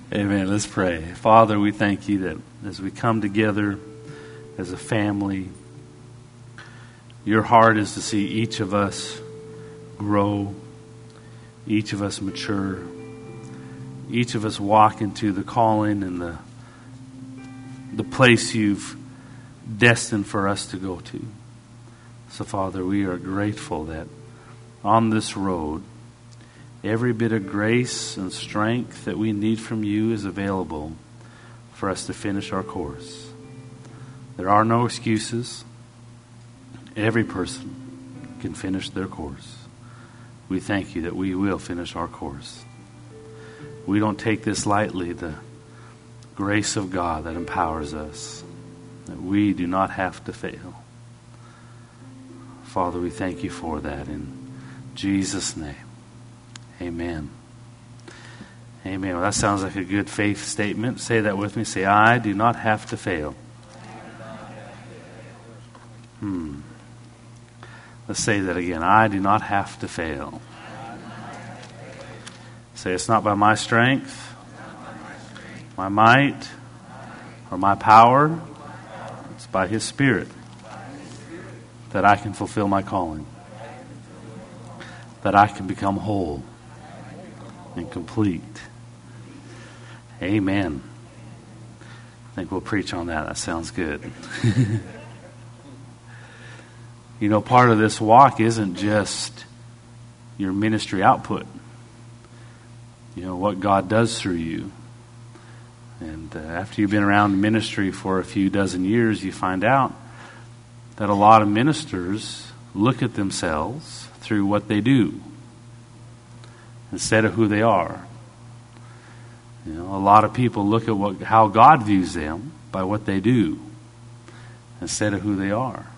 Amen. Let's pray. Father, we thank you that as we come together as a family, your heart is to see each of us grow, each of us mature, each of us walk into the calling and the place you've destined for us to go to. So, Father, we are grateful that on this road, every bit of grace and strength that we need from you is available for us to finish our course. There are no excuses. Every person can finish their course. We thank you that we will finish our course. We don't take this lightly, the grace of God that empowers us, that we do not have to fail. Father, we thank you for that in Jesus' name. Amen. Amen. Well, that sounds like a good faith statement. Say that with me. Say, I do not have to fail. Let's say that again. I do not have to fail. Say, it's not by my strength, my might, or my power. It's by His Spirit that I can fulfill my calling, that I can become whole and complete. Amen. I think we'll preach on that. That sounds good. You know, part of this walk isn't just your ministry output. You know, what God does through you. And after you've been around ministry for a few dozen years, you find out that a lot of ministers look at themselves through what they do instead of who they are. You know, a lot of people look at how God views them by what they do instead of who they are.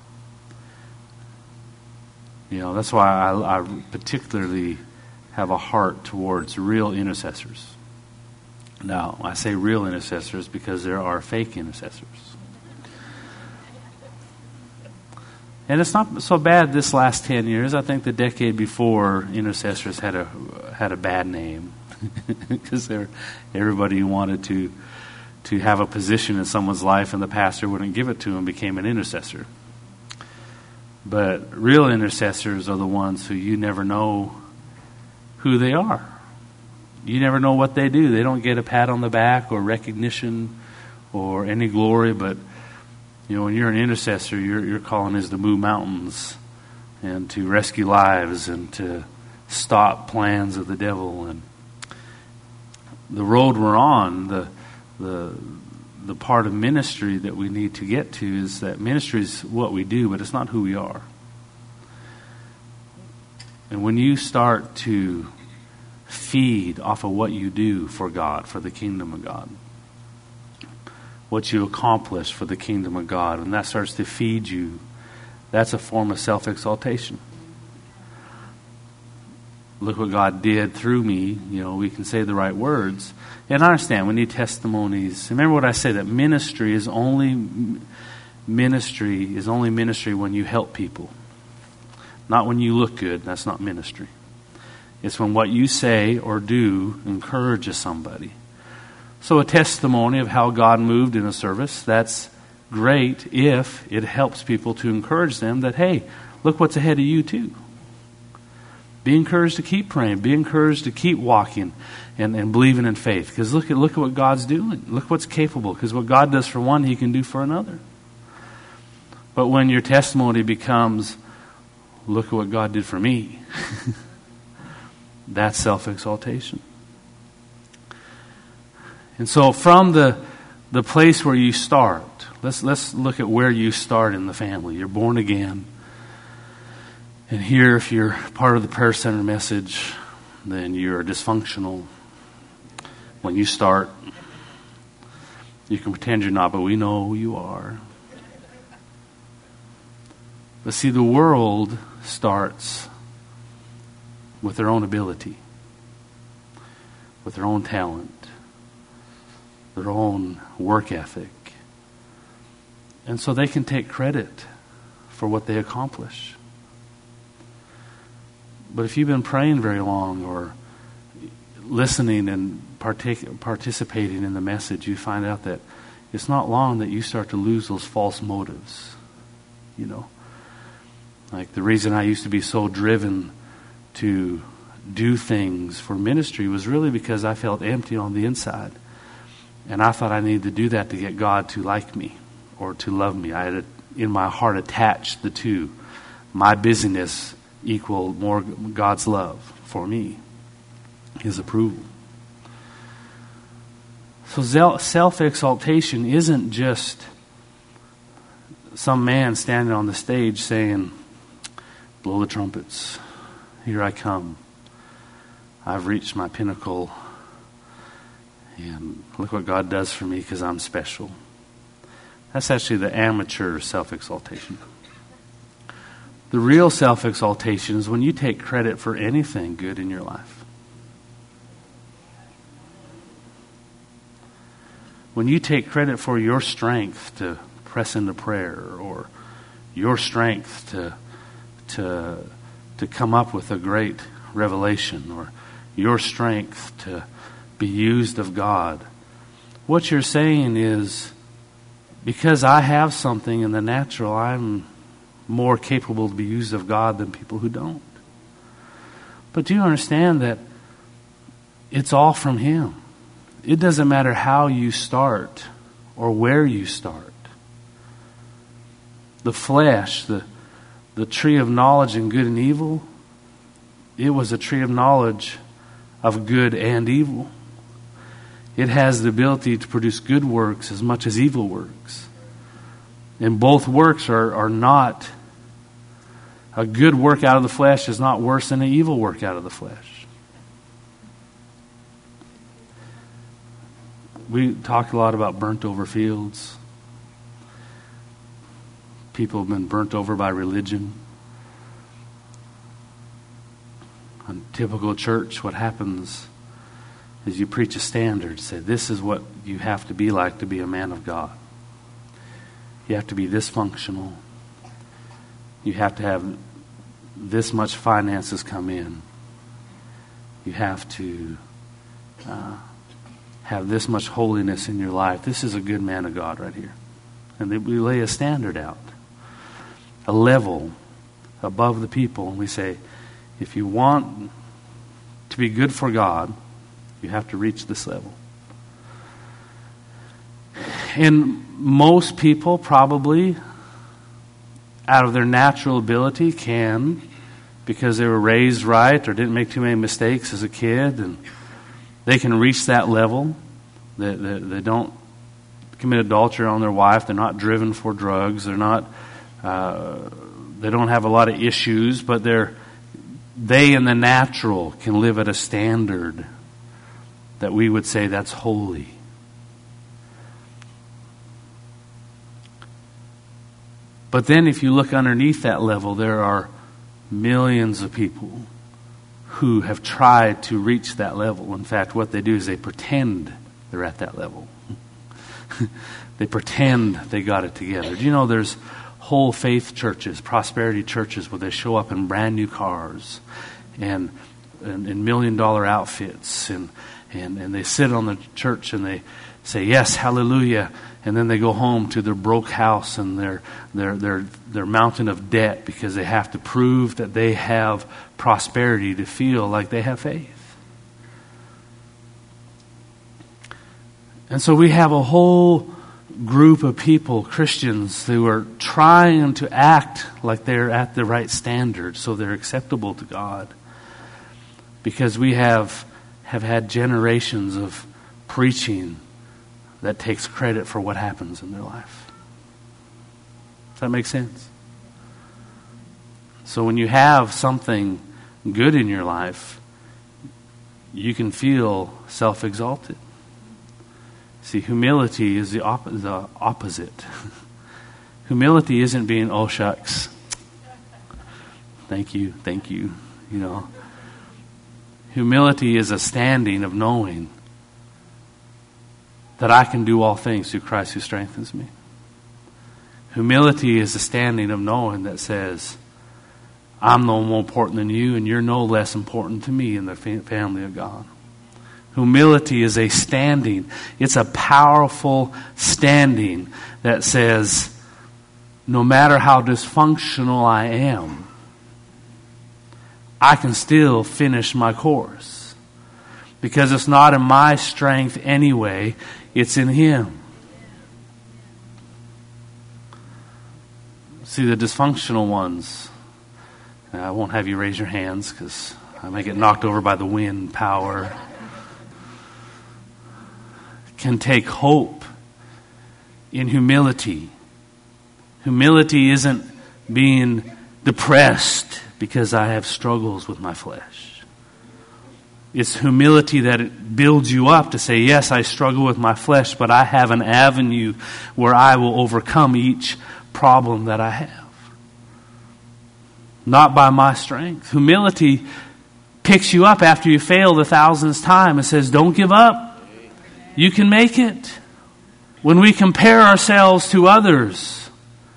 You know, that's why I particularly have a heart towards real intercessors. Now, I say real intercessors because there are fake intercessors. And it's not so bad this last 10 years. I think the decade before, intercessors had a bad name because everybody who wanted to have a position in someone's life and the pastor wouldn't give it to him became an intercessor. But real intercessors are the ones who you never know who they are. You never know what they do. They don't get a pat on the back or recognition or any glory, but you know, when you're an intercessor, your calling is to move mountains and to rescue lives and to stop plans of the devil. And the road we're on, the part of ministry that we need to get to is that ministry is what we do, but it's not who we are. And when you start to feed off of what you do for God, for the kingdom of God, what you accomplish for the kingdom of God, and that starts to feed you, that's a form of self-exaltation. Look what God did through me. You know, we can say the right words. And I understand, we need testimonies. Remember what I say, that ministry is only ministry when you help people. Not when you look good. That's not ministry. It's when what you say or do encourages somebody. So a testimony of how God moved in a service, that's great if it helps people to encourage them that, hey, look what's ahead of you too. Be encouraged to keep praying. Be encouraged to keep walking and believing in faith. Because look at what God's doing. Look what's capable. Because what God does for one, He can do for another. But when your testimony becomes, look at what God did for me, that's self-exaltation. And so from the place where you start, let's look at where you start in the family. You're born again. And here, if you're part of the prayer center message, then you're dysfunctional. When you start, you can pretend you're not, but we know who you are. But see, the world starts with their own ability, with their own talent, their own work ethic. And so they can take credit for what they accomplish. But if you've been praying very long or listening and participating in the message, you find out that it's not long that you start to lose those false motives. You know, like the reason I used to be so driven to do things for ministry was really because I felt empty on the inside. And I thought I needed to do that to get God to like me or to love me. I had in my heart attached the two. My busyness equaled more God's love for me, His approval. So self-exaltation isn't just some man standing on the stage saying, blow the trumpets, here I come. I've reached my pinnacle, and look what God does for me because I'm special. That's actually the amateur self-exaltation. The real self-exaltation is when you take credit for anything good in your life. When you take credit for your strength to press into prayer, or your strength to come up with a great revelation, or your strength to be used of God, what you're saying is, because I have something in the natural, I'm more capable to be used of God than people who don't. But do you understand that it's all from Him? It doesn't matter how you start or where you start. The flesh, the tree of knowledge and good and evil, it was a tree of knowledge of good and evil. It has the ability to produce good works as much as evil works. And both works are not, a good work out of the flesh is not worse than an evil work out of the flesh. We talked a lot about burnt over fields. People have been burnt over by religion. In typical church, what happens is you preach a standard. Say, this is what you have to be like to be a man of God. You have to be this functional. You have to have this much finances come in. You have to have this much holiness in your life. This is a good man of God right here. And we lay a standard out, a level above the people. And we say, if you want to be good for God, you have to reach this level. And most people probably, out of their natural ability, can, because they were raised right or didn't make too many mistakes as a kid, and they can reach that level. They don't commit adultery on their wife. They're not driven for drugs. They're not. They don't have a lot of issues, but they in the natural can live at a standard that we would say that's holy. But then if you look underneath that level, there are millions of people who have tried to reach that level. In fact, what they do is they pretend they're at that level. They pretend they got it together. Do you know there's whole faith churches, prosperity churches, where they show up in brand new cars and in $1 million outfits, and they sit on the church and they say, yes, hallelujah, and then they go home to their broke house and their mountain of debt because they have to prove that they have prosperity to feel like they have faith. And so we have a whole group of people, Christians, who are trying to act like they're at the right standard so they're acceptable to God, because we have had generations of preaching that takes credit for what happens in their life. Does that make sense? So when you have something good in your life, you can feel self-exalted. See, humility is the opposite. Humility isn't being, oh shucks, thank you, you know. Humility is a standing of knowing that I can do all things through Christ who strengthens me. Humility is a standing of knowing that says, I'm no more important than you, and you're no less important to me in the family of God. Humility is a standing. It's a powerful standing that says, no matter how dysfunctional I am, I can still finish my course. Because it's not in my strength anyway, it's in Him. See, the dysfunctional ones, I won't have you raise your hands because I may get knocked over by the wind power, can take hope in humility. Humility isn't being depressed because I have struggles with my flesh. It's humility that it builds you up to say, yes, I struggle with my flesh, but I have an avenue where I will overcome each problem that I have. Not by my strength. Humility picks you up after you fail the thousandth time and says, don't give up. You can make it. When we compare ourselves to others,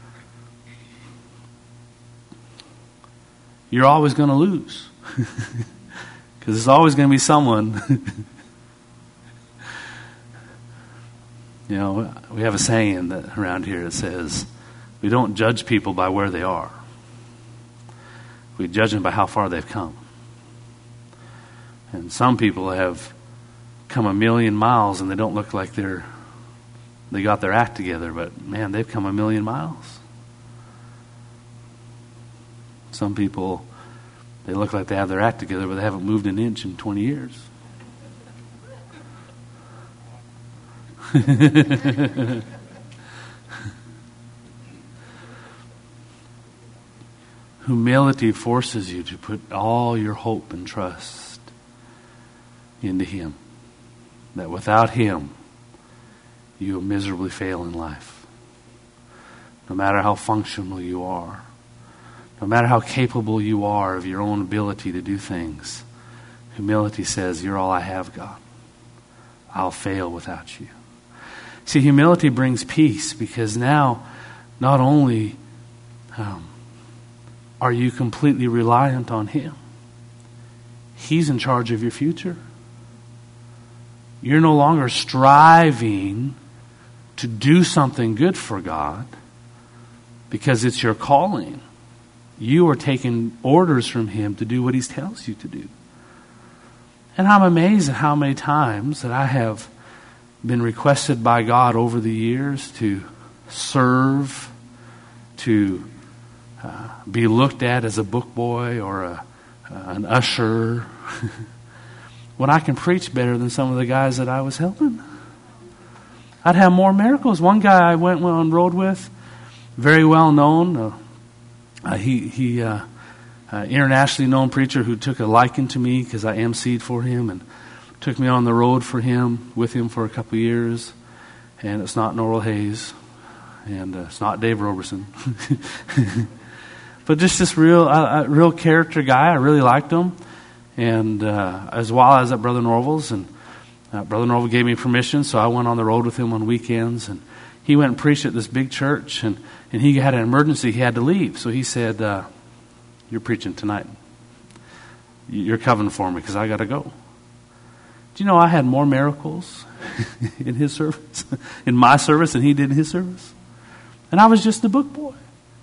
you're always going to lose. Because there's always going to be someone. You know, we have a saying that around here that says, we don't judge people by where they are. We judge them by how far they've come. And some people have come 1,000,000 miles and they don't look like they got their act together, but man, they've come 1,000,000 miles. Some people, they look like they have their act together, but they haven't moved an inch in 20 years. Humility forces you to put all your hope and trust into Him. That without Him, you will miserably fail in life. No matter how functional you are, no matter how capable you are of your own ability to do things, humility says, you're all I have, God. I'll fail without you. See, humility brings peace because now not only are you completely reliant on Him, He's in charge of your future. You're no longer striving to do something good for God because it's your calling. You are taking orders from Him to do what He tells you to do. And I'm amazed at how many times that I have been requested by God over the years to serve, to be looked at as a book boy or an usher, when I can preach better than some of the guys that I was helping. I'd have more miracles. One guy I went on road with, very well known, he internationally known preacher who took a liking to me because I emceed for him and took me on the road with him for a couple of years. And it's not Norrell Hayes, and it's not Dave Roberson. But just this real character guy. I really liked him. And as well as at Brother Norval's, and Brother Norval gave me permission, so I went on the road with him on weekends. And he went and preached at this big church, and he had an emergency. He had to leave. So he said, you're preaching tonight. You're covering for me because I got to go. Do you know I had more miracles in his service, in my service, than he did in his service? And I was just the book boy.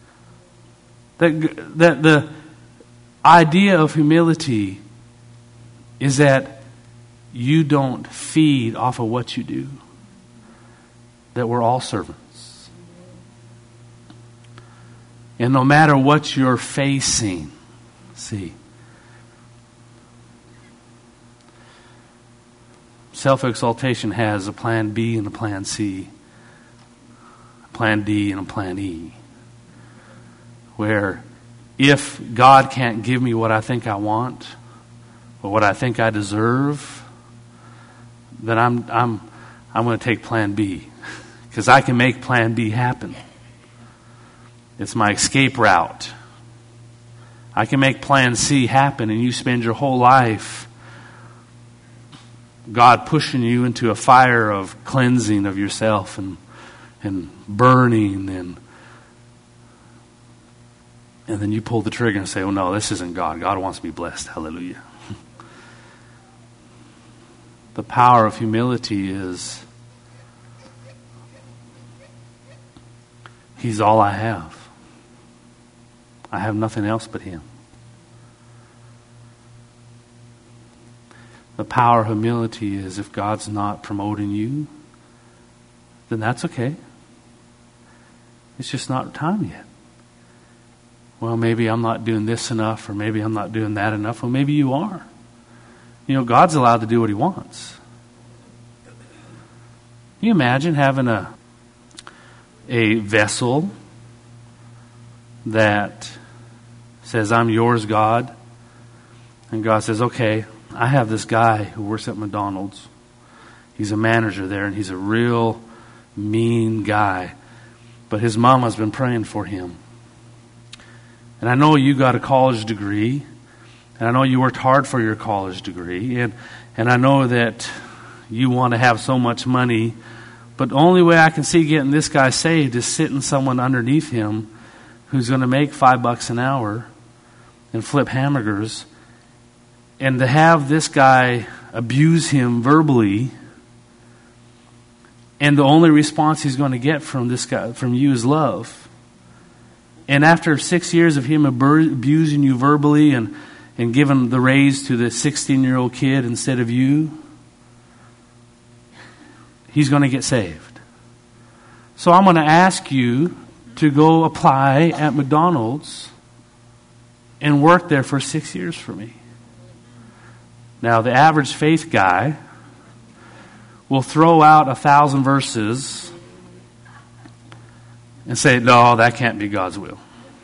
That the idea of humility is that you don't feed off of what you do. That we're all servants. And no matter what you're facing, see, self-exaltation has a plan B and a plan C, a plan D and a plan E. Where if God can't give me what I think I want or what I think I deserve, then I'm going to take plan B because I can make plan B happen. It's my escape route. I can make plan C happen, and you spend your whole life God pushing you into a fire of cleansing of yourself and burning, and then you pull the trigger and say, oh no, this isn't God. God wants me blessed. Hallelujah. The power of humility is He's all I have. I have nothing else but Him. The power of humility is if God's not promoting you, then that's okay. It's just not time yet. Well, maybe I'm not doing this enough, or maybe I'm not doing that enough. Well, maybe you are. You know, God's allowed to do what He wants. Can you imagine having a vessel that says, I'm yours, God. And God says, okay, I have this guy who works at McDonald's. He's a manager there, and he's a real mean guy. But his mama's been praying for him. And I know you got a college degree, and I know you worked hard for your college degree, and I know that you want to have so much money, but the only way I can see getting this guy saved is sitting someone underneath him who's going to make $5 an hour and flip hamburgers, and to have this guy abuse him verbally, and the only response he's going to get from this guy, from you, is love. And after 6 years of him abusing you verbally and giving the raise to the 16-year-old kid instead of you, he's going to get saved. So I'm going to ask you to go apply at McDonald's and work there for 6 years for me. Now, the average faith guy will throw out 1,000 verses and say, no, that can't be God's will.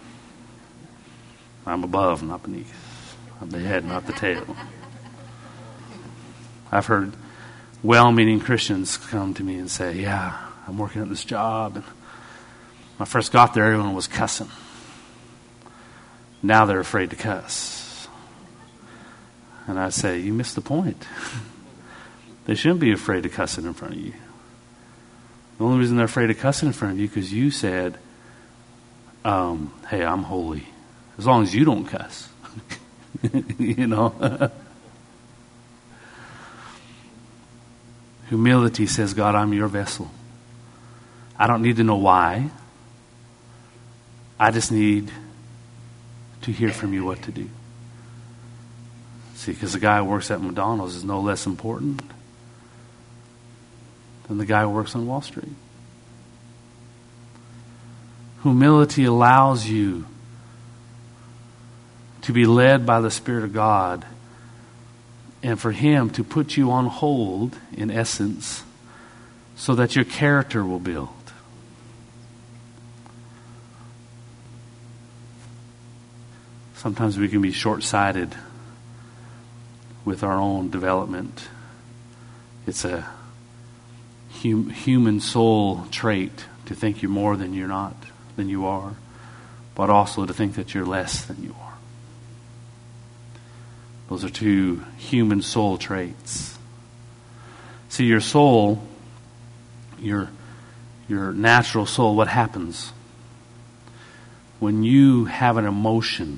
I'm above, not beneath. I'm the head, not the tail. I've heard well-meaning Christians come to me and say, yeah, I'm working at this job. And when I first got there, everyone was cussing. Now they're afraid to cuss. And I say, you missed the point. They shouldn't be afraid of cussing in front of you. The only reason they're afraid of cussing in front of you is because you said, hey, I'm holy. As long as you don't cuss. You know. Humility says, God, I'm your vessel. I don't need to know why. I just need to hear from you what to do. See, because the guy who works at McDonald's is no less important than the guy who works on Wall Street. Humility allows you to be led by the Spirit of God and for Him to put you on hold, in essence, so that your character will build. Sometimes we can be short-sighted with our own development. It's a human soul trait to think you're more than you're not, than you are, but also to think that you're less than you are. Those are two human soul traits. See, your soul, your natural soul, what happens when you have an emotion?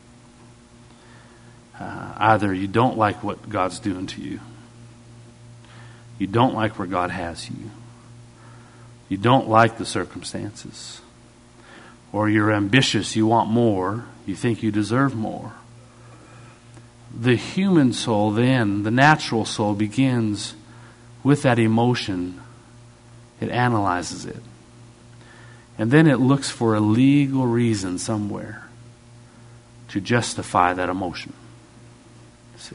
Either you don't like what God's doing to you. You don't like where God has you. You don't like the circumstances. Or you're ambitious, you want more, you think you deserve more. The human soul then, the natural soul, begins with that emotion. It analyzes it. And then it looks for a legal reason somewhere to justify that emotion. See?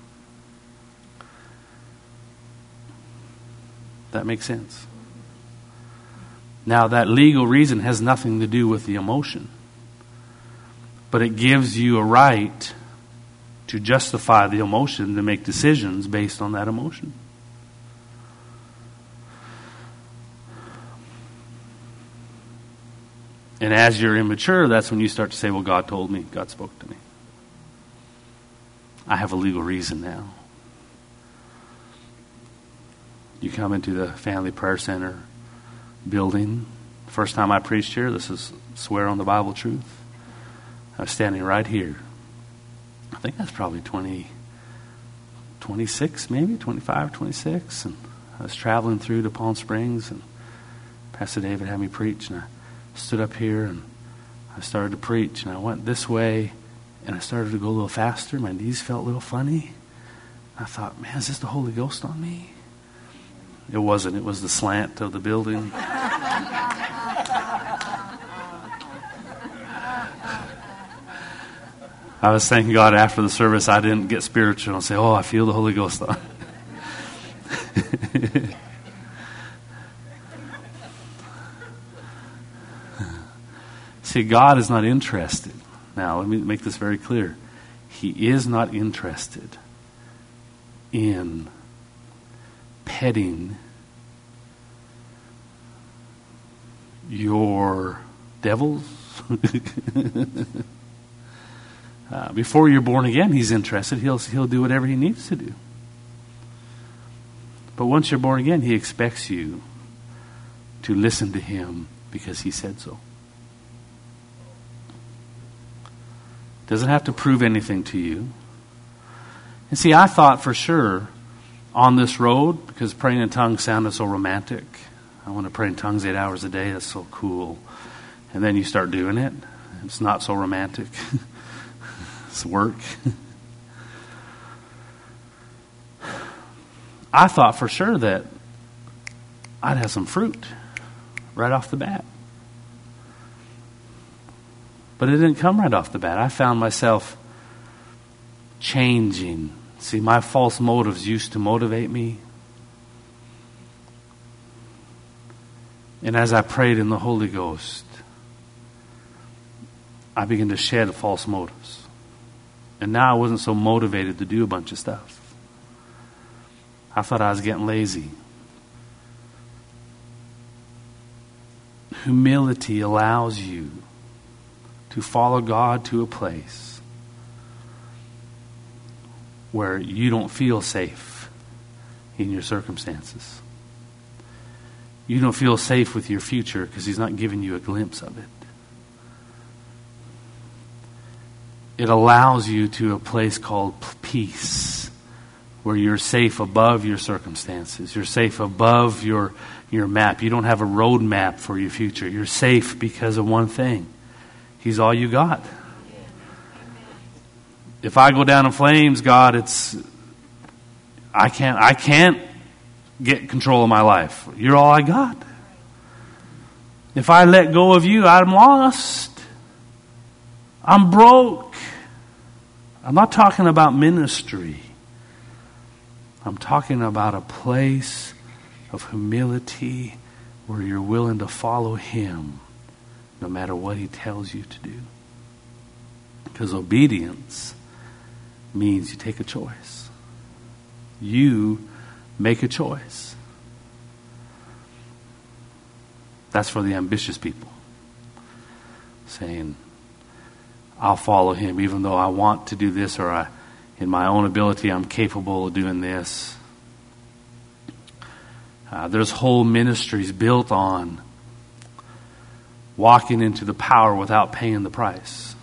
That makes sense. Now, that legal reason has nothing to do with the emotion, but it gives you a right to justify the emotion, to make decisions based on that emotion. And as you're immature, that's when you start to say, well, God told me, God spoke to me. I have a legal reason now. You come into the Family Prayer Center building. First time I preached here, this is Swear on the Bible Truth. I was standing right here. I think that's probably 26, maybe 25, 26, and I was traveling through to Palm Springs, and Pastor David had me preach, and I stood up here and I started to preach, and I went this way, and I started to go a little faster. My knees felt a little funny. I thought, man, is this the Holy Ghost on me? It wasn't. It was the slant of the building. I was thanking God after the service I didn't get spiritual and say, oh, I feel the Holy Ghost on. See, God is not interested. Now, let me make this very clear. He is not interested in petting your devils. Before you're born again, He's interested. He'll do whatever He needs to do. But once you're born again, He expects you to listen to Him because He said so. Doesn't have to prove anything to you. And see, I thought for sure on this road, because praying in tongues sounded so romantic. I want to pray in tongues 8 hours a day. That's so cool. And then you start doing it. It's not so romantic. It's work. I thought for sure that I'd have some fruit right off the bat. But it didn't come right off the bat. I found myself changing. See, my false motives used to motivate me. And as I prayed in the Holy Ghost, I began to shed false motives. And now I wasn't so motivated to do a bunch of stuff. I thought I was getting lazy. Humility allows you to follow God to a place where you don't feel safe in your circumstances. You don't feel safe with your future because He's not giving you a glimpse of it. It allows you to a place called peace, where you're safe above your circumstances. You're safe above your map. You don't have a road map for your future. You're safe because of one thing. He's all you got. If I go down in flames, God, I can't get control of my life. You're all I got. If I let go of you, I'm lost. I'm broke. I'm not talking about ministry. I'm talking about a place of humility where you're willing to follow Him no matter what He tells you to do. Because obedience means you take a choice. You make a choice. That's for the ambitious people. Saying, I'll follow Him even though I want to do this, or in my own ability I'm capable of doing this. There's whole ministries built on walking into the power without paying the price.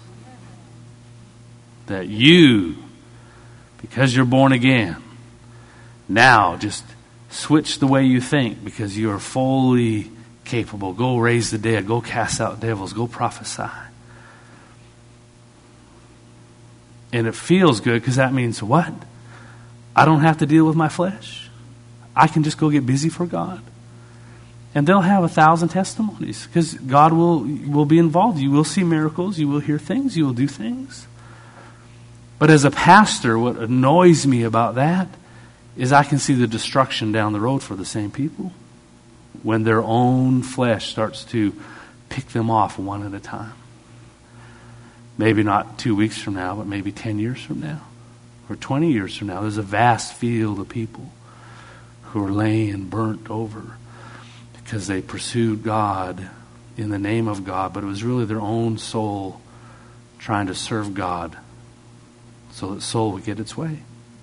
That you, because you're born again, now just switch the way you think because you are fully capable. Go raise the dead. Go cast out devils. Go prophesy. And it feels good because that means what? I don't have to deal with my flesh. I can just go get busy for God. And they'll have 1,000 testimonies because God will be involved. You will see miracles. You will hear things. You will do things. But as a pastor, what annoys me about that is I can see the destruction down the road for the same people when their own flesh starts to pick them off one at a time. Maybe not 2 weeks from now, but maybe 10 years from now or 20 years from now. There's a vast field of people who are laying burnt over because they pursued God in the name of God, but it was really their own soul trying to serve God so that soul would get its way.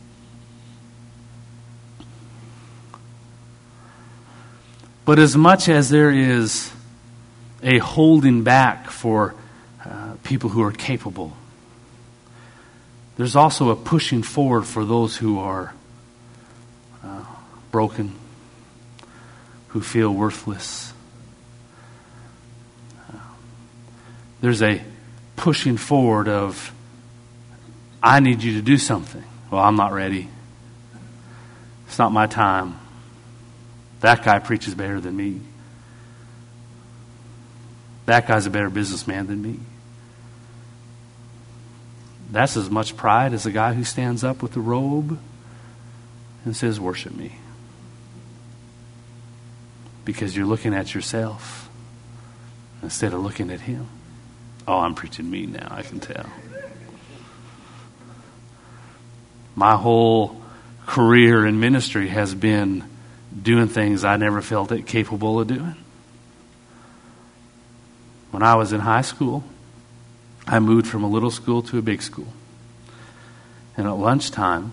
But as much as there is a holding back for people who are capable, there's also a pushing forward for those who are broken, who feel worthless. There's a pushing forward of, I need you to do something. Well, I'm not ready. It's not my time. That guy preaches better than me. That guy's a better businessman than me. That's as much pride as a guy who stands up with the robe and says, worship me. Because you're looking at yourself instead of looking at him. Oh, I'm preaching me now, I can tell. My whole career in ministry has been doing things I never felt capable of doing. When I was in high school, I moved from a little school to a big school. And at lunchtime,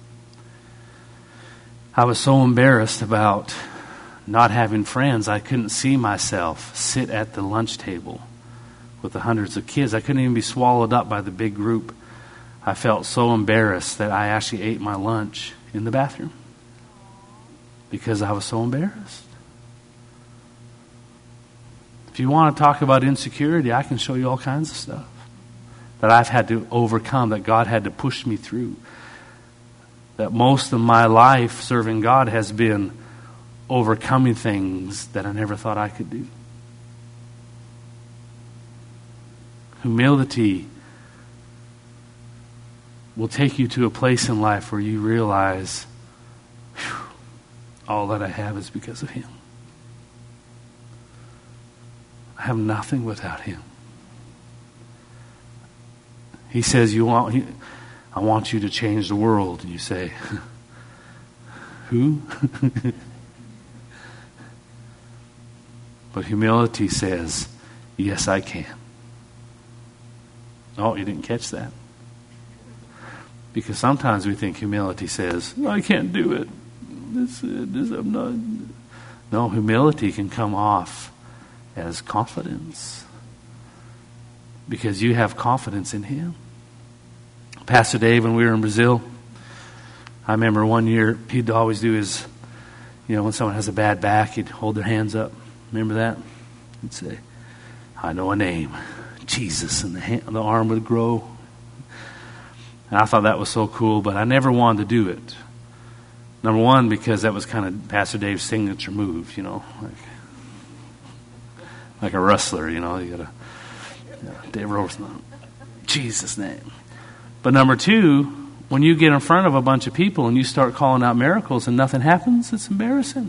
I was so embarrassed about not having friends, I couldn't see myself sit at the lunch table with the hundreds of kids. I couldn't even be swallowed up by the big group. I felt so embarrassed that I actually ate my lunch in the bathroom because I was so embarrassed. If you want to talk about insecurity, I can show you all kinds of stuff that I've had to overcome, that God had to push me through. That most of my life serving God has been overcoming things that I never thought I could do. Humility will take you to a place in life where you realize, all that I have is because of him. I have nothing without him. He says, I want you to change the world. And you say, who? But humility says, yes, I can. Oh, you didn't catch that? Because sometimes we think humility says, I can't do it. I'm not. No, humility can come off as confidence. Because you have confidence in him. Pastor Dave, when we were in Brazil, I remember one year he'd always do his, when someone has a bad back, he'd hold their hands up. Remember that? He'd say, I know a name, Jesus, and the arm would grow. And I thought that was so cool, but I never wanted to do it. Number one, because that was kind of Pastor Dave's signature move, like a wrestler, you got Dave Rosen, Jesus' name. But number two, when you get in front of a bunch of people and you start calling out miracles and nothing happens, it's embarrassing.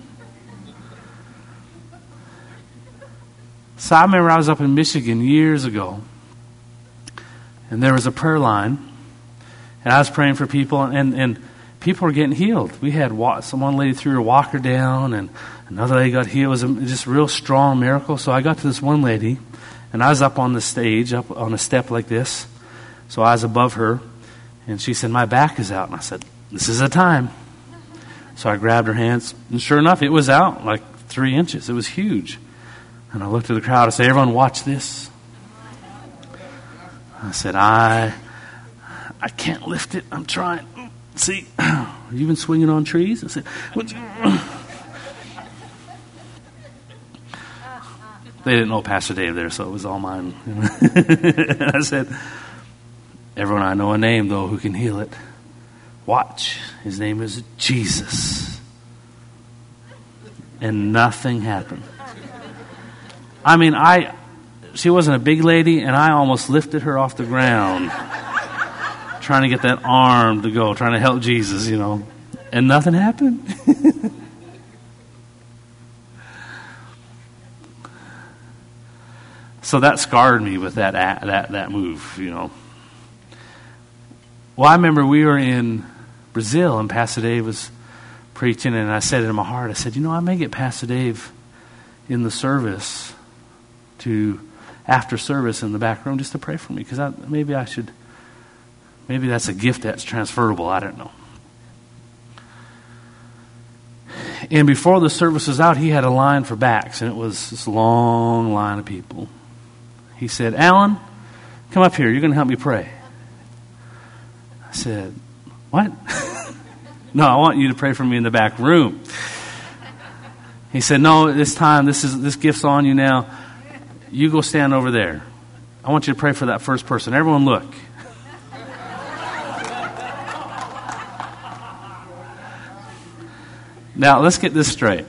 So I remember I was up in Michigan years ago, and there was a prayer line, and I was praying for people, and people were getting healed. We had one lady threw her walker down, and another lady got healed. It was just a real strong miracle. So I got to this one lady, and I was up on the stage, up on a step like this. So I was above her, and she said, my back is out. And I said, this is a time. So I grabbed her hands, and sure enough, it was out like 3 inches. It was huge. And I looked at the crowd and said, everyone watch this. I said, I can't lift it. I'm trying. See, you've been swinging on trees? I said, they didn't know Pastor Dave there, so it was all mine. I said, everyone, I know a name, though, who can heal it. Watch. His name is Jesus. And nothing happened. I mean, she wasn't a big lady, and I almost lifted her off the ground, trying to get that arm to go, trying to help Jesus, and nothing happened. So that scarred me with that move, Well, I remember we were in Brazil, and Pastor Dave was preaching, and I said it in my heart, I said, I may get Pastor Dave in the service after service in the back room just to pray for me, because maybe that's a gift that's transferable. I don't know. And before the service was out, he had a line for backs, and it was this long line of people. He said, Alan, come up here. You're going to help me pray. I said, what? No, I want you to pray for me in the back room. He said, no, this gift's on you now. You go stand over there. I want you to pray for that first person. Everyone look. Now, let's get this straight.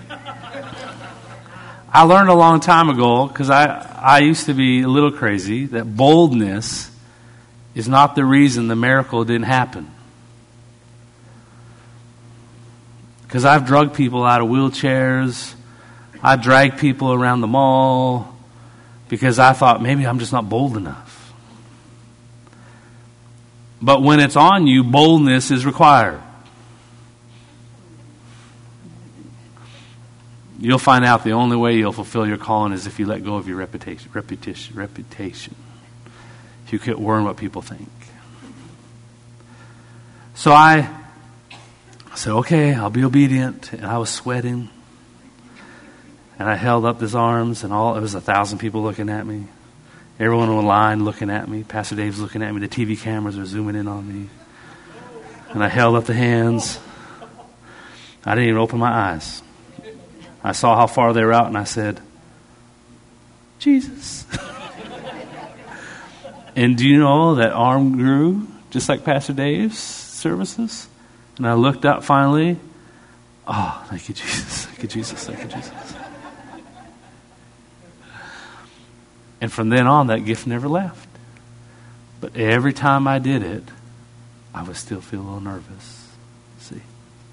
I learned a long time ago, because I used to be a little crazy, that boldness is not the reason the miracle didn't happen. Because I've drugged people out of wheelchairs. I dragged people around the mall because I thought maybe I'm just not bold enough. But when it's on you, boldness is required. You'll find out the only way you'll fulfill your calling is if you let go of your reputation. If you quit worrying what people think. So I said, okay, I'll be obedient. And I was sweating. And I held up his arms, and it was 1,000 people looking at me. Everyone in line looking at me. Pastor Dave's looking at me. The TV cameras are zooming in on me. And I held up the hands. I didn't even open my eyes. I saw how far they were out, and I said, Jesus. And do you know that arm grew just like Pastor Dave's services? And I looked up finally. Oh, thank you, Jesus. Thank you, Jesus. Thank you, Jesus. And from then on, that gift never left. But every time I did it, I would still feel a little nervous. See?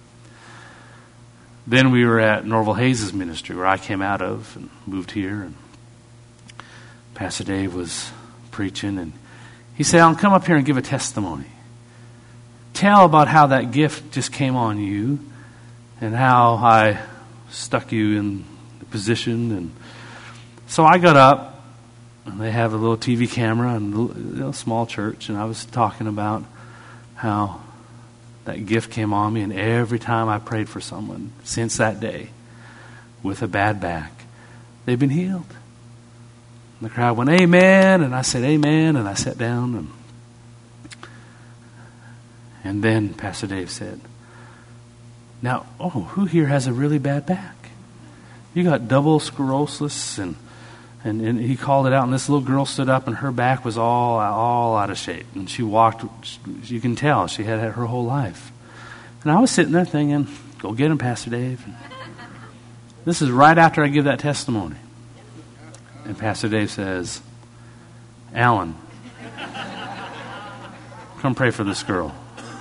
Then we were at Norval Hayes' ministry, where I came out of and moved here. And Pastor Dave was preaching, and he said, I'll come up here and give a testimony. Tell about how that gift just came on you and how I stuck you in the position. And so I got up, and they have a little TV camera and a small church, and I was talking about how that gift came on me, and every time I prayed for someone since that day with a bad back, they've been healed. And the crowd went, amen, and I said, amen, and I sat down. And then Pastor Dave said, now, who here has a really bad back? You got double sclerosis, and he called it out, and this little girl stood up, and her back was all out of shape. And she walked, you can tell, she had her whole life. And I was sitting there thinking, go get him, Pastor Dave. And this is right after I give that testimony. And Pastor Dave says, Alan, come pray for this girl.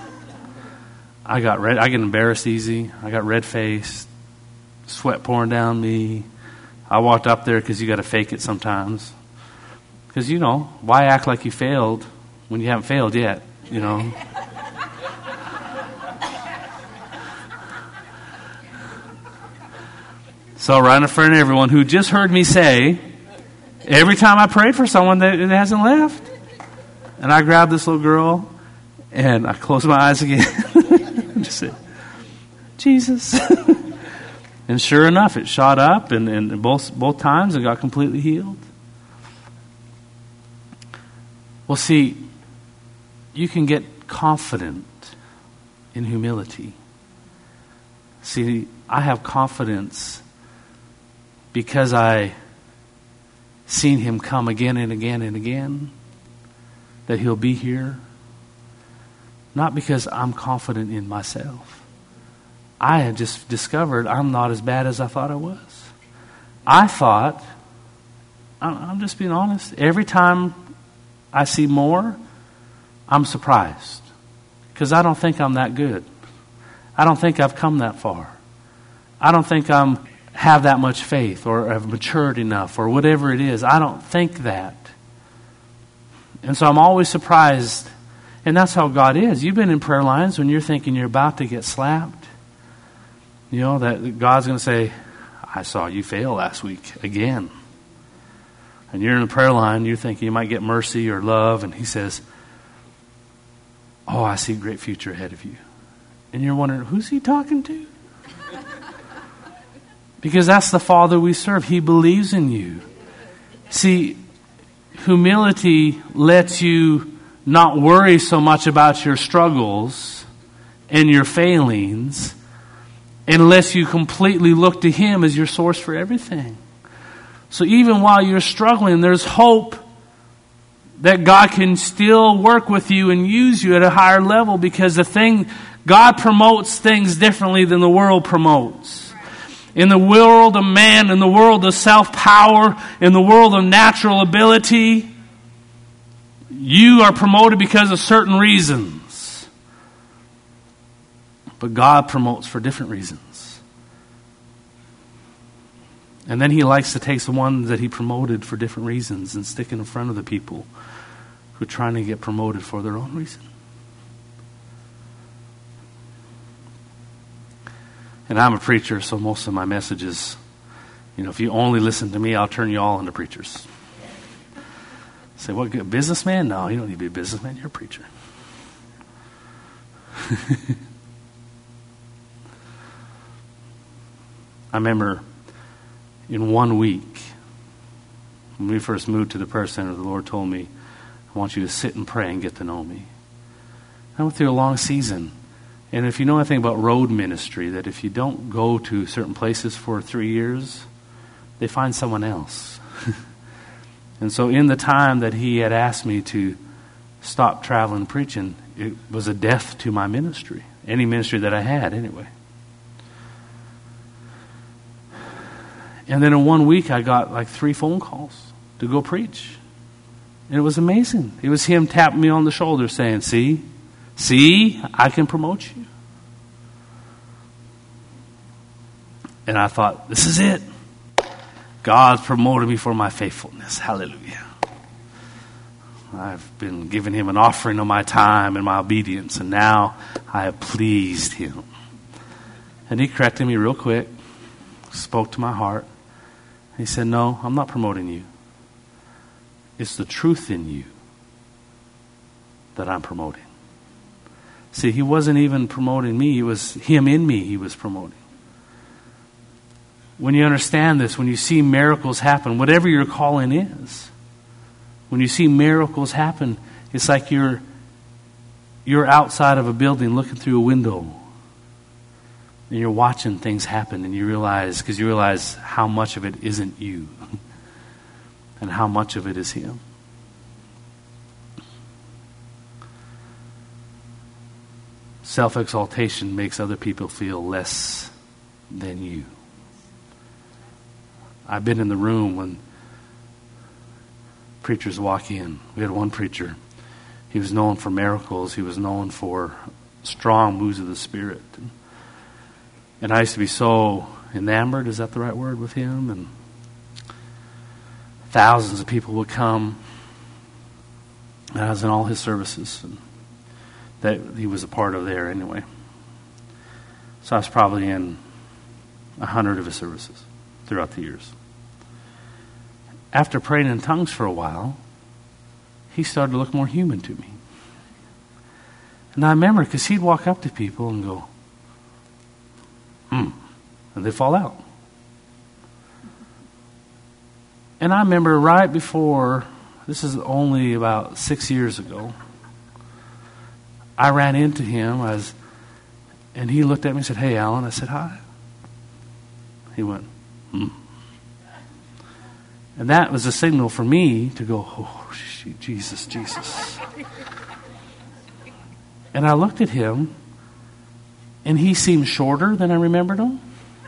I get embarrassed easy. I got red-faced, sweat pouring down me. I walked up there because you got to fake it sometimes. Because, why act like you failed when you haven't failed yet, So right in front of everyone who just heard me say, every time I prayed for someone, that it hasn't left. And I grabbed this little girl, and I closed my eyes again. And just said, Jesus. And sure enough, it shot up, and both times it got completely healed. Well, see, you can get confident in humility. See, I have confidence because I seen him come again and again and again, that he'll be here. Not because I'm confident in myself. I had just discovered I'm not as bad as I thought I was. I thought, I'm just being honest, every time I see more, I'm surprised. Because I don't think I'm that good. I don't think I've come that far. I don't think I have that much faith or have matured enough or whatever it is. I don't think that. And so I'm always surprised. And that's how God is. You've been in prayer lines when you're thinking you're about to get slapped. That God's going to say, I saw you fail last week again. And you're in the prayer line, you're thinking you might get mercy or love, and he says, I see a great future ahead of you. And you're wondering, who's he talking to? Because that's the Father we serve. He believes in you. See, humility lets you not worry so much about your struggles and your failings unless you completely look to Him as your source for everything. So even while you're struggling, there's hope that God can still work with you and use you at a higher level, because God promotes things differently than the world promotes. In the world of man, in the world of self-power, in the world of natural ability, you are promoted because of certain reasons. But God promotes for different reasons. And then He likes to take the ones that He promoted for different reasons and stick in front of the people who are trying to get promoted for their own reason. And I'm a preacher, so most of my messages, if you only listen to me, I'll turn you all into preachers. Say, what, good businessman? No, you don't need to be a businessman. You're a preacher. I remember in 1 week, when we first moved to the prayer center, the Lord told me, I want you to sit and pray and get to know me. I went through a long season. And if you know anything about road ministry, that if you don't go to certain places for 3 years, they find someone else. And so in the time that He had asked me to stop traveling preaching, it was a death to my ministry. Any ministry that I had, anyway. And then in 1 week, I got like 3 phone calls to go preach. And it was amazing. It was Him tapping me on the shoulder saying, see, I can promote you. And I thought, this is it. God's promoted me for my faithfulness. Hallelujah. I've been giving Him an offering of my time and my obedience, and now I have pleased Him. And He corrected me real quick, spoke to my heart. He said, no, I'm not promoting you. It's the truth in you that I'm promoting. See, He wasn't even promoting me. It was Him in me He was promoting. When you understand this, when you see miracles happen, whatever your calling is, when you see miracles happen, it's like you're outside of a building looking through a window. And you're watching things happen, and you realize how much of it isn't you and how much of it is Him. Self-exaltation makes other people feel less than you. I've been in the room when preachers walk in. We had one preacher. He was known for miracles. He was known for strong moves of the Spirit. And I used to be so enamored, is that the right word, with him? And thousands of people would come. And I was in all his services. And that he was a part of there anyway. So I was probably in 100 of his services throughout the years. After praying in tongues for a while, he started to look more human to me. And I remember, because he'd walk up to people and go, and they'd fall out. And I remember right before, this is only about 6 years ago, I ran into him, and he looked at me and said, "Hey, Alan." I said, "Hi." He went, And that was a signal for me to go, "Oh, Jesus. And I looked at him, and he seemed shorter than I remembered him.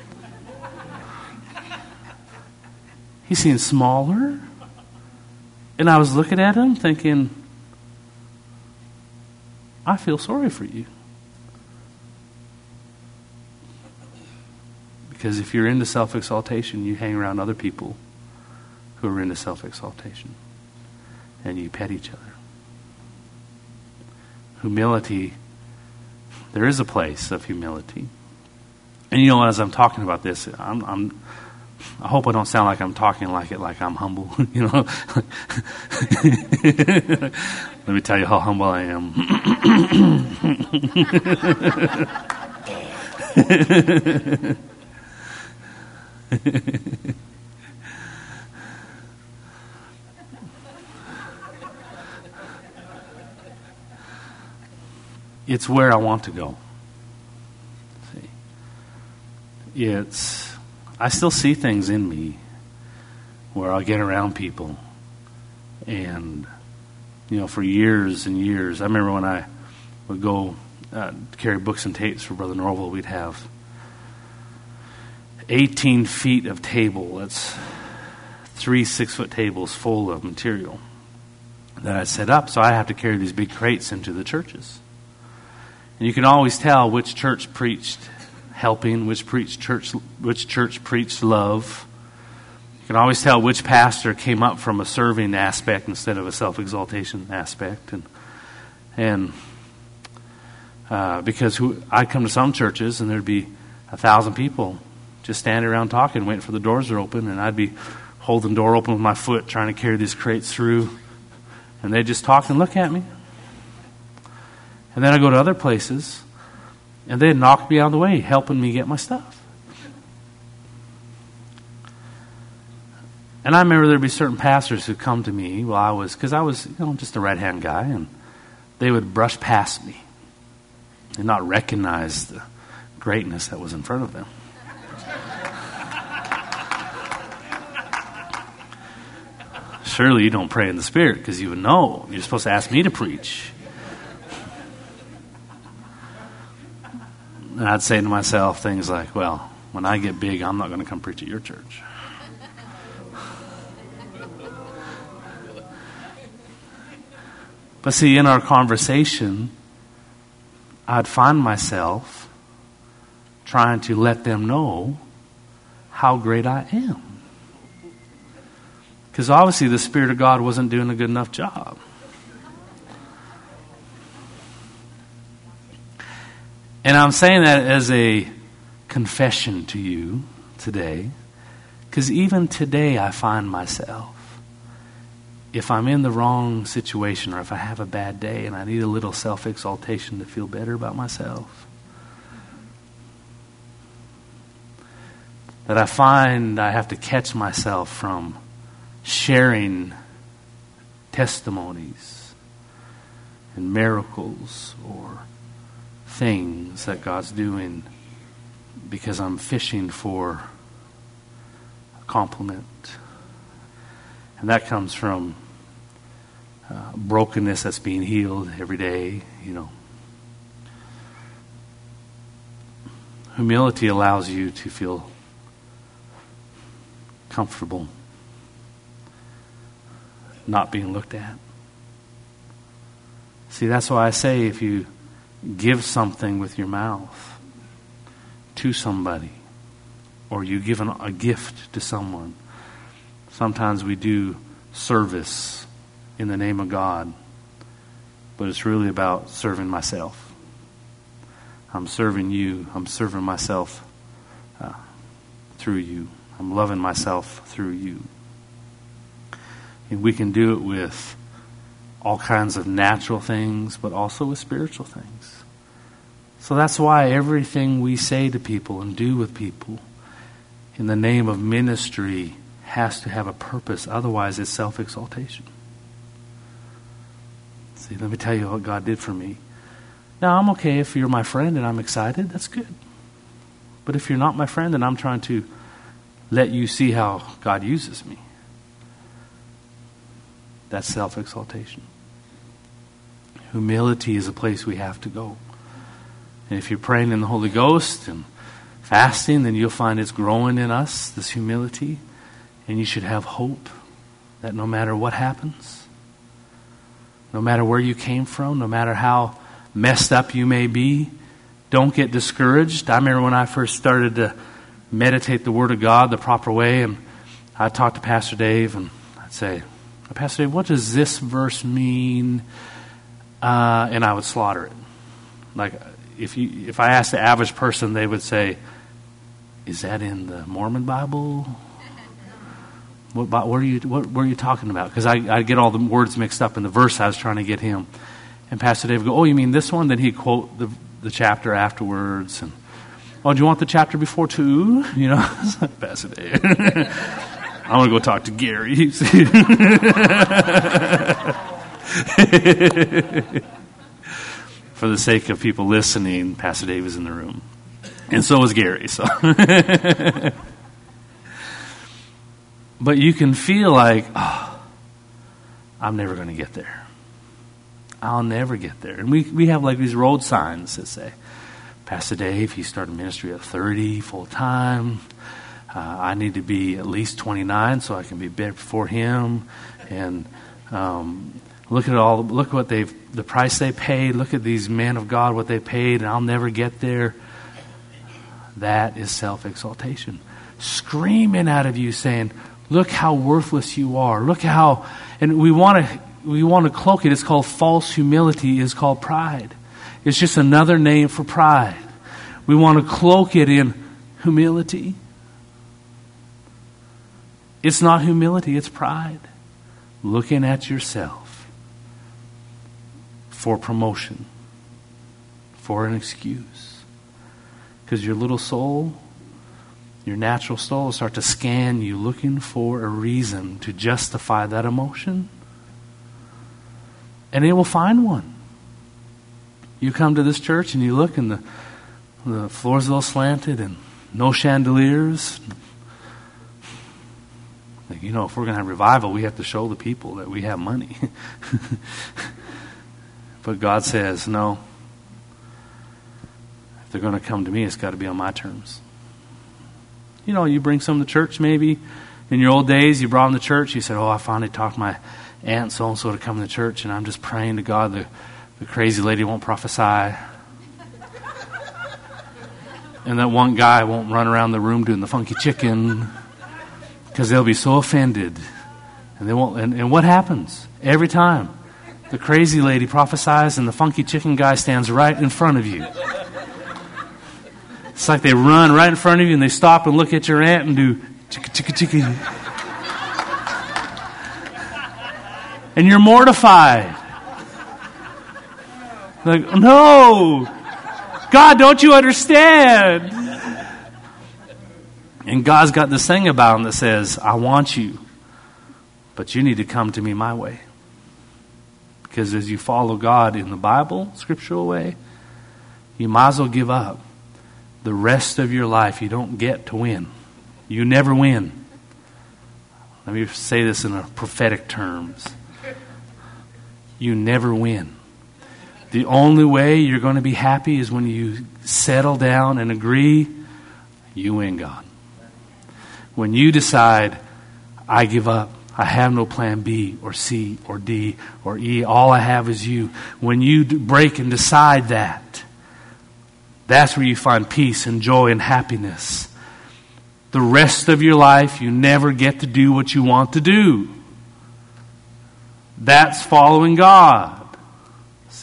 He seemed smaller. And I was looking at him thinking, I feel sorry for you. Because if you're into self-exaltation, you hang around other people who are into self-exaltation. And you pet each other. Humility, there is a place of humility. And you know, as I'm talking about this, I hope I don't sound like I'm talking like I'm humble. You know, let me tell you how humble I am. It's where I want to go. I still see things in me where I'll get around people. And, for years and years, I remember when I would go carry books and tapes for Brother Norval, we'd have 18 feet of table. That's 3 6-foot tables full of material that I'd set up. So I have to carry these big crates into the churches. And you can always tell which church preached helping, which church preached love. You can always tell which pastor came up from a serving aspect instead of a self-exaltation aspect. And because I'd come to some churches and there'd be 1,000 people just standing around talking, waiting for the doors to open, and I'd be holding the door open with my foot, trying to carry these crates through, and they'd just talk and look at me. And then I go to other places, and they'd knock me out of the way, helping me get my stuff. And I remember there'd be certain pastors who'd come to me because I was just a right-hand guy, and they would brush past me and not recognize the greatness that was in front of them. Surely you don't pray in the Spirit because you would know. You're supposed to ask me to preach. And I'd say to myself things like, well, when I get big, I'm not going to come preach at your church. But see, in our conversation, I'd find myself trying to let them know how great I am. Because obviously the Spirit of God wasn't doing a good enough job. And I'm saying that as a confession to you today, because even today I find myself, if I'm in the wrong situation or if I have a bad day and I need a little self-exaltation to feel better about myself, that I find I have to catch myself from sharing testimonies and miracles or things that God's doing because I'm fishing for a compliment. And that comes from brokenness that's being healed every day, Humility allows you to feel comfortable not being looked at. See, that's why I say if you give something with your mouth to somebody, or you give a gift to someone, sometimes we do service in the name of God, but it's really about serving myself. I'm serving you. I'm serving myself through you. I'm loving myself through you. And we can do it with all kinds of natural things, but also with spiritual things. So that's why everything we say to people and do with people in the name of ministry has to have a purpose. Otherwise, it's self-exaltation. See, let me tell you what God did for me. Now, I'm okay if you're my friend and I'm excited. That's good. But if you're not my friend and I'm trying to let you see how God uses me, that's self-exaltation. Humility is a place we have to go. And if you're praying in the Holy Ghost and fasting, then you'll find it's growing in us, this humility. And you should have hope that no matter what happens, no matter where you came from, no matter how messed up you may be, don't get discouraged. I remember when I first started to meditate the Word of God the proper way, and I'd talk to Pastor Dave, and I'd say, Pastor Dave, what does this verse mean? And I would slaughter it. Like, if I asked the average person, they would say, is that in the Mormon Bible? What were you talking about? Because I get all the words mixed up in the verse I was trying to get him. And Pastor Dave would go, oh, you mean this one? Then he'd quote the chapter afterwards. And, oh, do you want the chapter before too? Pastor Dave. I'm going to go talk to Gary. For the sake of people listening, Pastor Dave is in the room. And so was Gary. So, but you can feel like, oh, I'm never going to get there. I'll never get there. And we have like these road signs that say, Pastor Dave, he started ministry at 30 full time. I need to be at least 29 so I can be before him. And look what the price they paid. Look at these men of God, what they paid, and I'll never get there. That is self-exaltation. Screaming out of you saying, look how worthless you are. Look how, and we want to cloak it. It's called false humility. It's called pride. It's just another name for pride. We want to cloak it in humility. It's not humility, it's pride. Looking at yourself for promotion, for an excuse. Because your little soul, your natural soul will start to scan you looking for a reason to justify that emotion. And it will find one. You come to this church and you look and the floor's a little slanted and no chandeliers. Like, if we're going to have revival, we have to show the people that we have money. But God says, no. If they're going to come to me, it's got to be on my terms. You bring some to church maybe. In your old days, you brought them to church. You said, I finally talked my aunt so-and-so to come to church, and I'm just praying to God the crazy lady won't prophesy. And that one guy won't run around the room doing the funky chicken. Because they'll be so offended. And they won't. And what happens? Every time the crazy lady prophesies and the funky chicken guy stands right in front of you. It's like they run right in front of you and they stop and look at your aunt and do chicka chicka chicka. And you're mortified. Like, no! God, don't you understand? And God's got this thing about him that says, I want you, but you need to come to me my way. Because as you follow God in the Bible, scriptural way, you might as well give up. The rest of your life, you don't get to win. You never win. Let me say this in prophetic terms. You never win. The only way you're going to be happy is when you settle down and agree, you win, God. When you decide, I give up, I have no plan B or C or D or E, all I have is you. When you break and decide that, that's where you find peace and joy and happiness. The rest of your life, you never get to do what you want to do. That's following God. See.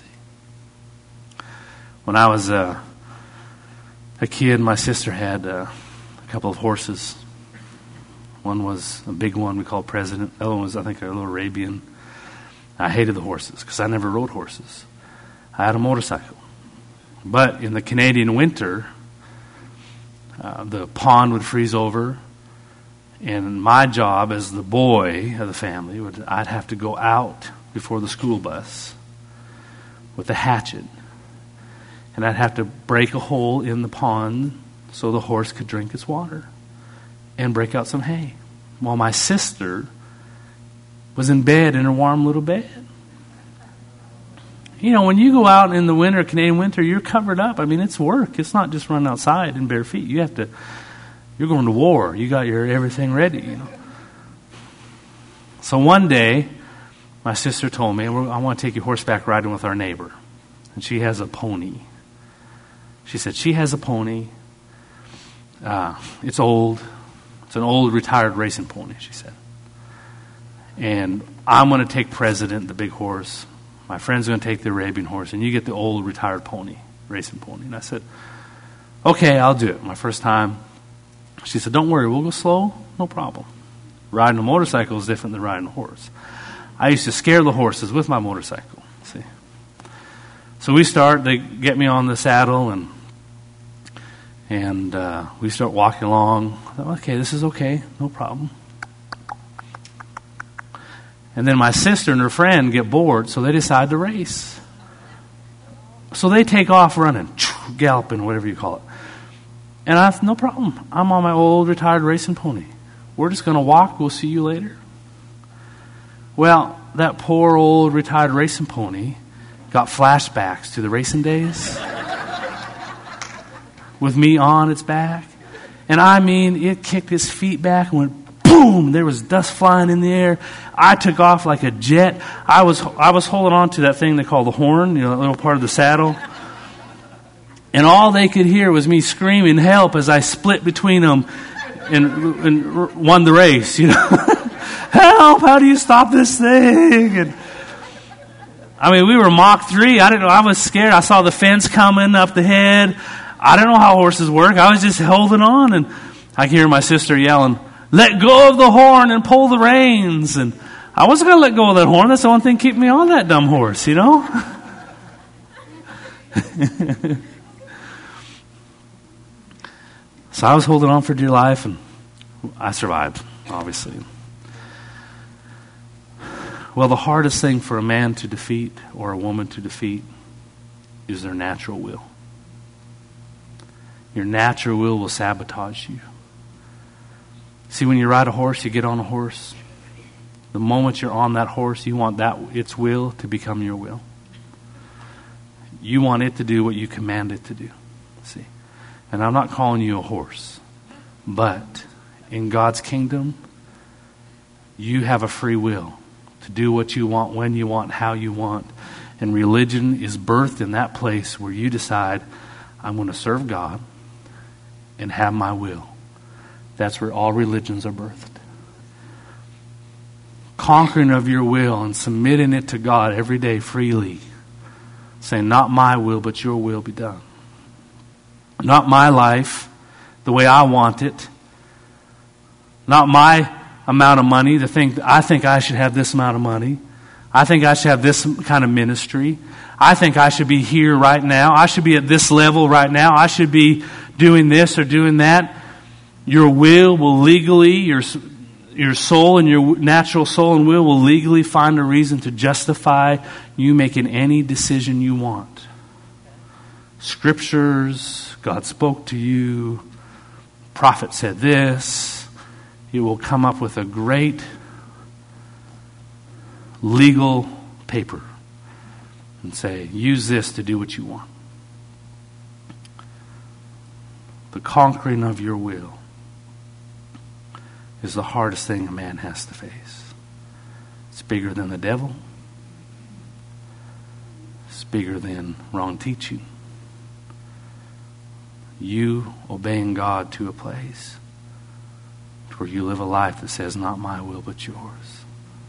When I was a kid, my sister had a couple of horses. One was a big one we called President. The other one was, I think, a little Arabian. I hated the horses because I never rode horses. I had a motorcycle. But in the Canadian winter, the pond would freeze over. And my job as the boy of the family, I'd have to go out before the school bus with a hatchet. And I'd have to break a hole in the pond so the horse could drink its water and break out some hay. While my sister was in bed in her warm little bed. When you go out in the winter, Canadian winter, you're covered up. I mean, it's work. It's not just running outside in bare feet. You're going to war. You got your everything ready, So one day, my sister told me, I want to take you horseback riding with our neighbor. And she has a pony. She said, she has a pony. It's old. It's an old retired racing pony, she said. And I'm going to take President, the big horse. My friend's going to take the Arabian horse. And you get the old retired pony, racing pony. And I said, okay, I'll do it. My first time. She said, don't worry, we'll go slow. No problem. Riding a motorcycle is different than riding a horse. I used to scare the horses with my motorcycle. See. So they get me on the saddle and we start walking along. Okay, this is okay, no problem. And then my sister and her friend get bored, so they decide to race. So they take off running, galloping, whatever you call it. And I said, no problem. I'm on my old retired racing pony. We're just going to walk. We'll see you later. Well, that poor old retired racing pony got flashbacks to the racing days with me on its back. And I mean, it kicked its feet back and went boom. There was dust flying in the air. I took off like a jet. I was holding on to that thing they call the horn, that little part of the saddle. And all they could hear was me screaming help as I split between them and won the race, Help! How do you stop this thing? And I mean, we were Mach 3. I didn't know. I was scared. I saw the fence coming up the head. I don't know how horses work. I was just holding on, and I hear my sister yelling, "Let go of the horn and pull the reins." And I wasn't going to let go of that horn. That's the one thing keeping me on that dumb horse, So I was holding on for dear life, and I survived, obviously. Well, the hardest thing for a man to defeat or a woman to defeat is their natural will. Your natural will sabotage you. See, when you ride a horse, you get on a horse. The moment you're on that horse, you want its will to become your will. You want it to do what you command it to do. See? And I'm not calling you a horse, but in God's kingdom, you have a free will to do what you want, when you want, how you want. And religion is birthed in that place where you decide, I'm going to serve God and have my will. That's where all religions are birthed. Conquering of your will and submitting it to God every day freely. Saying, not my will, but your will be done. Not my life, the way I want it. Not my amount of money, I think I should have this amount of money. I think I should have this kind of ministry. I think I should be here right now. I should be at this level right now. I should be doing this or doing that. Your will legally, your soul and your natural soul and will legally find a reason to justify you making any decision you want. Scriptures, God spoke to you, prophet said this. You will come up with a great legal paper and say, use this to do what you want. The conquering of your will is the hardest thing a man has to face. It's bigger than the devil. It's bigger than wrong teaching. You obeying God to a place where you live a life that says, not my will, but yours.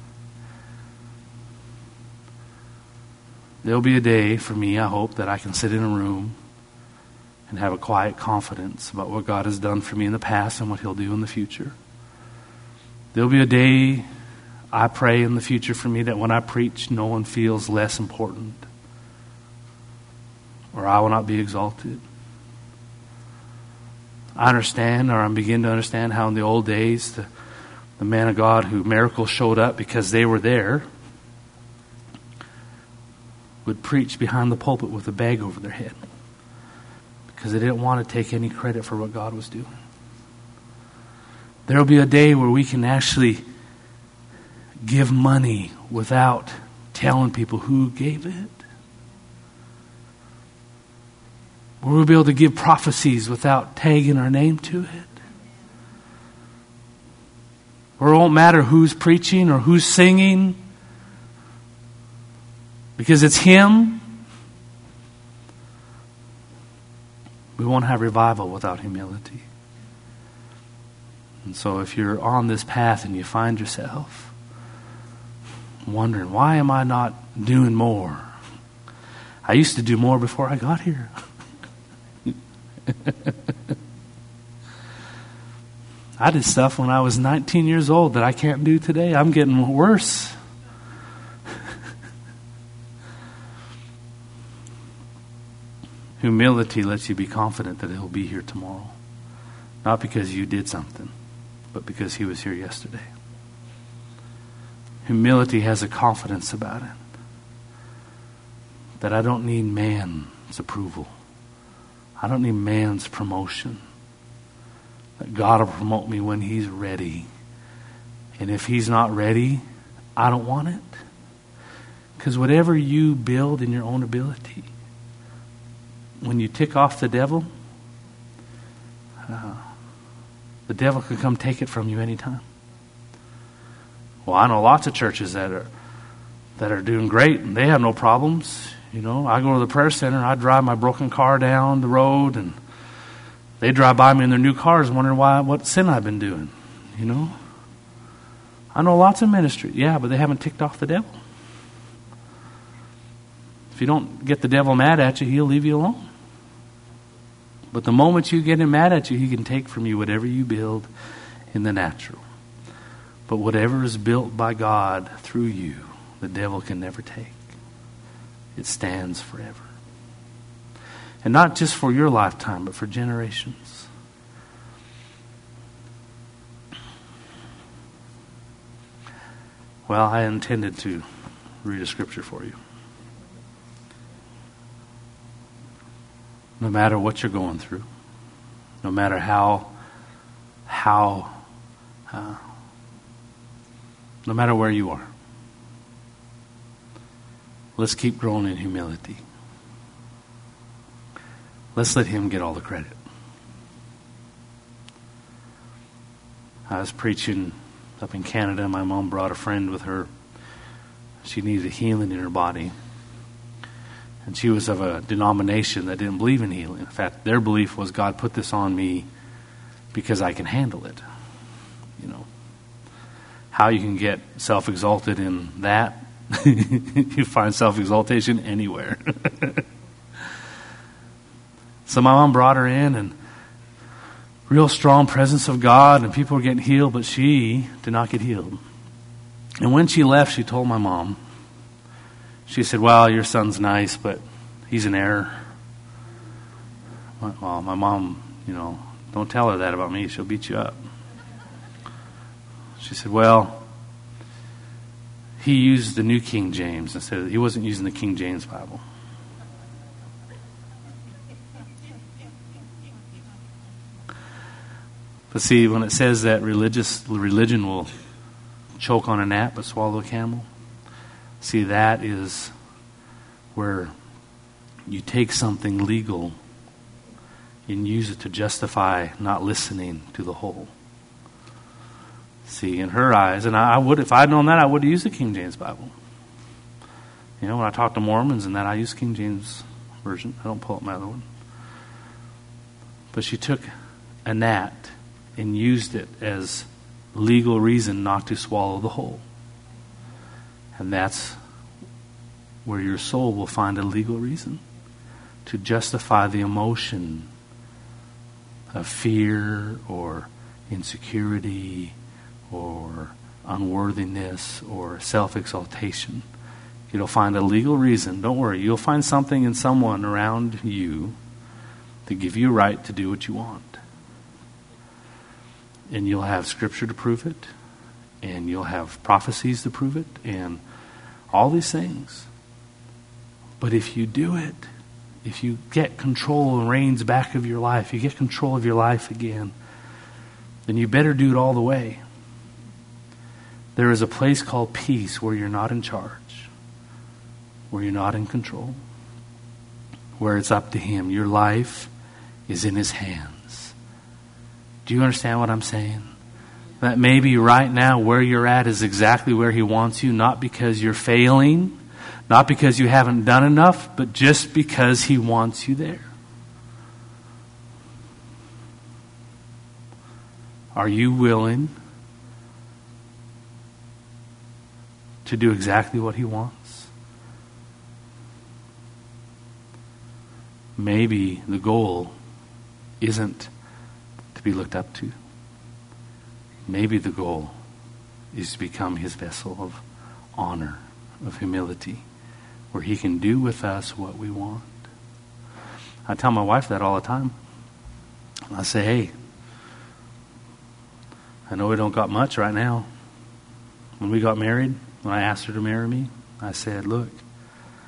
There'll be a day for me, I hope, that I can sit in a room and have a quiet confidence about what God has done for me in the past and what He'll do in the future. There'll be a day, I pray in the future for me, that when I preach, no one feels less important, or I will not be exalted. I understand, or I'm beginning to understand, how in the old days, the man of God who miracles showed up because they were there would preach behind the pulpit with a bag over their head because they didn't want to take any credit for what God was doing. There will be a day where we can actually give money without telling people who gave it. Where we'll be able to give prophecies without tagging our name to it. Where it won't matter who's preaching or who's singing, because it's Him. We won't have revival without humility. And so if you're on this path and you find yourself wondering, why am I not doing more? I used to do more before I got here. I did stuff when I was 19 years old that I can't do today. I'm getting worse. Humility lets you be confident that He'll be here tomorrow. Not because you did something, but because He was here yesterday. Humility has a confidence about it that I don't need man's approval. I don't need man's promotion. that God will promote me when He's ready. And if He's not ready, I don't want it. Because whatever you build in your own ability, when you tick off the devil can come take it from you anytime. Well, I know lots of churches that are doing great and they have no problems. You know, I go to the prayer center, I drive my broken car down the road, and they drive by me in their new cars wondering what sin I've been doing. You know, I know lots of ministry, yeah, but they haven't ticked off the devil. If you don't get the devil mad at you, he'll leave you alone. But the moment you get him mad at you, he can take from you whatever you build in the natural. But whatever is built by God through you, the devil can never take. It stands forever. And not just for your lifetime, but for generations. Well, I intended to read a scripture for you. No matter what you're going through, no matter no matter where you are, let's keep growing in humility. Let's let Him get all the credit. I was preaching up in Canada. My mom brought a friend with her. She needed healing in her body. And she was of a denomination that didn't believe in healing. In fact, their belief was God put this on me because I can handle it. You know, how you can get self-exalted in that, you find self-exaltation anywhere. So my mom brought her in, and real strong presence of God, and people were getting healed, but she did not get healed. And when she left, she told my mom, she said, well, your son's nice, but he's an error. Well, my mom, don't tell her that about me. She'll beat you up. She said, well, he used the New King James instead. He wasn't using the King James Bible. But see, when it says that religion will choke on a gnat but swallow a camel, see, that is where you take something legal and use it to justify not listening to the whole. See, in her eyes, and I would, if I'd known that, I would have used the King James Bible. When I talk to Mormons and that, I use King James Version. I don't pull up my other one. But she took a gnat and used it as legal reason not to swallow the whole. And that's where your soul will find a legal reason to justify the emotion of fear or insecurity or unworthiness or self-exaltation. You'll find a legal reason. Don't worry. You'll find something in someone around you to give you a right to do what you want. And you'll have scripture to prove it. And you'll have prophecies to prove it. And all these things. But if you do it, if you get control and reins back of your life, you get control of your life again, then you better do it all the way. There is a place called peace where you're not in charge, where you're not in control, where it's up to Him. Your life is in His hands. Do you understand what I'm saying? That maybe right now where you're at is exactly where He wants you, not because you're failing, not because you haven't done enough, but just because He wants you there. Are you willing to do exactly what He wants? Maybe the goal isn't to be looked up to. Maybe the goal is to become His vessel of honor, of humility, where He can do with us what we want. I tell my wife that all the time. I say, hey, I know we don't got much right now. When we got married, when I asked her to marry me, I said, look,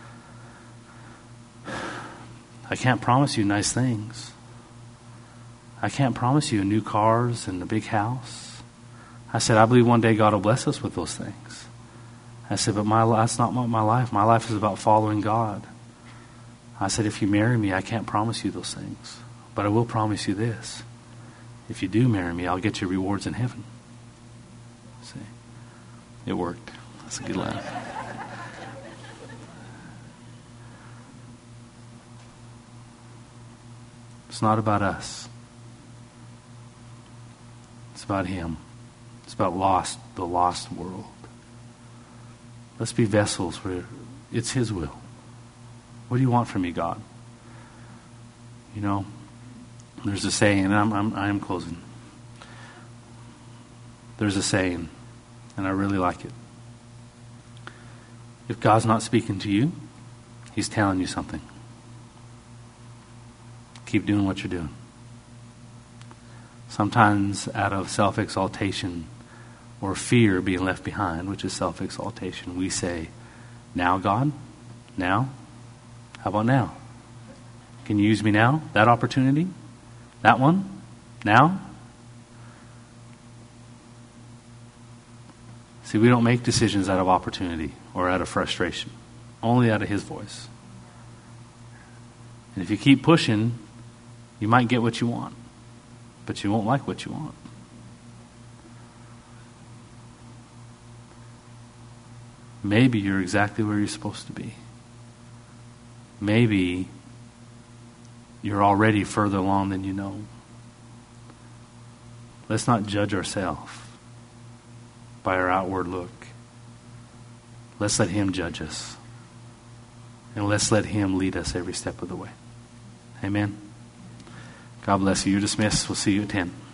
I can't promise you nice things. I can't promise you new cars and a big house. I said, I believe one day God will bless us with those things. I said, but that's not my life. My life is about following God. I said, if you marry me, I can't promise you those things. But I will promise you this. If you do marry me, I'll get you rewards in heaven. See? It worked. That's a good laugh. It's not about us. It's about Him. It's about the lost world. Let's be vessels where it's His will. What do you want from me, God? You know, there's a saying, and I am closing. There's a saying, and I really like it. If God's not speaking to you, He's telling you something. Keep doing what you're doing. Sometimes out of self-exaltation or fear being left behind, which is self-exaltation, we say, now, God? Now? How about now? Can you use me now? That opportunity? That one? Now? See, we don't make decisions out of opportunity or out of frustration. Only out of His voice. And if you keep pushing, you might get what you want. But you won't like what you want. Maybe you're exactly where you're supposed to be. Maybe you're already further along than you know. Let's not judge ourselves by our outward look. Let's let Him judge us. And let's let Him lead us every step of the way. Amen. God bless you. You're dismissed. We'll see you at 10.